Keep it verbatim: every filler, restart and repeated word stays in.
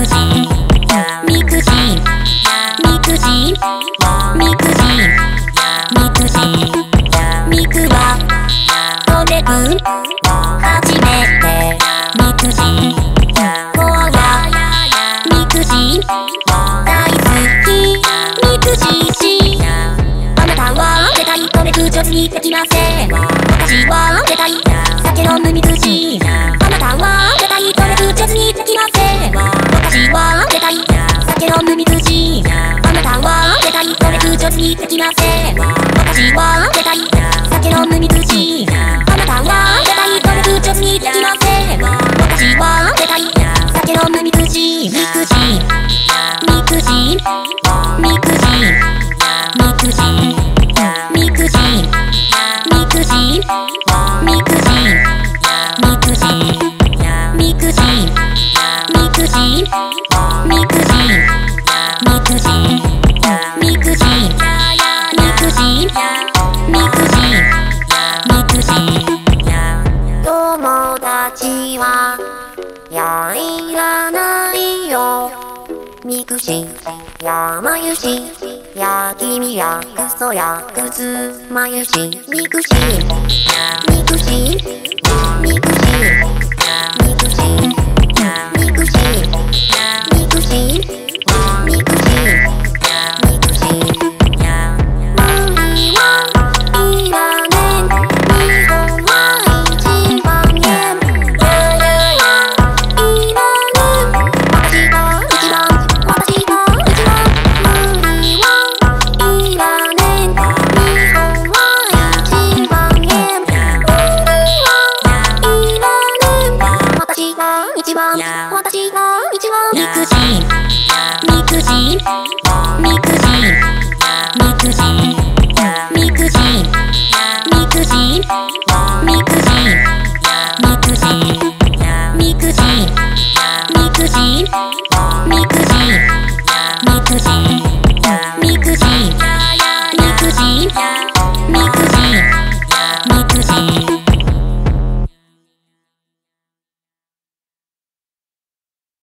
くじみくじみくじみくじみくじみくはトレブ初めてみくじコアはみくじ大好きみくじしあなたは絶対トレブ上手にできません。私は絶対酒飲むみくじあなたは絶対トレブ上手にできません。私は絶対酒飲むみくじあなたは絶対トレブ上手にできません。私は絶対酒飲むみくじあなたは絶対トレブ上手にできません。私は絶対酒飲むみくじみくじみくじみくじみくじみくじみくじみくじみくじみくじみくじみくじみくじみくじみくじみくじみくじ友達はいらないよみくじやまゆしや君やクソやクズまゆしみくじみくじみくじ